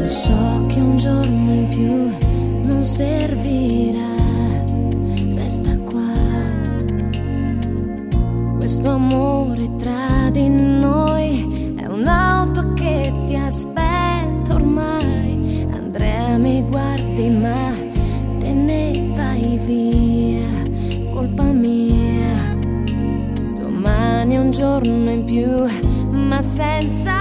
So che un giorno in più non servirà, resta qua. Questo amore tra di noi è un'auto che ti aspetta ormai. Andrea, mi guardi ma te ne vai via, colpa mia. Domani è un giorno in più, ma senza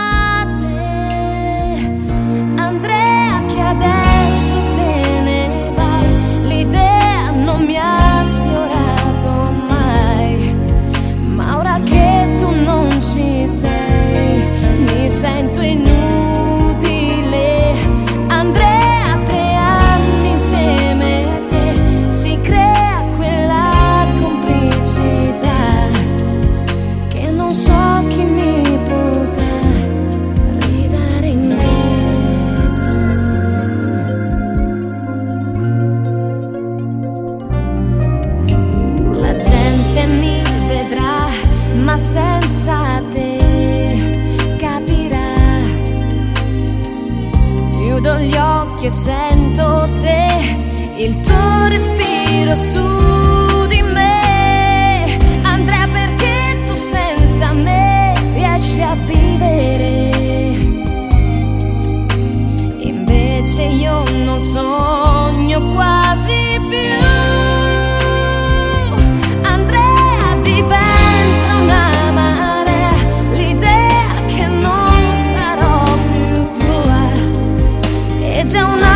Andrea, che adesso te ne vai. L'idea non mi ha sfiorato mai, ma ora che tu non ci sei mi sento inutile. Andrea, 3 anni insieme a te si crea quella complicità che non so chi mi potrà ridare indietro. La gente mi vedrà, ma senza te capirà. Chiudo gli occhi e sento te, il tuo respiro su di me. Andrea, perché tu senza me riesci a vivere, invece io non sogno quasi più. Andrea, diventa una marea l'idea che non sarò più tua, e già una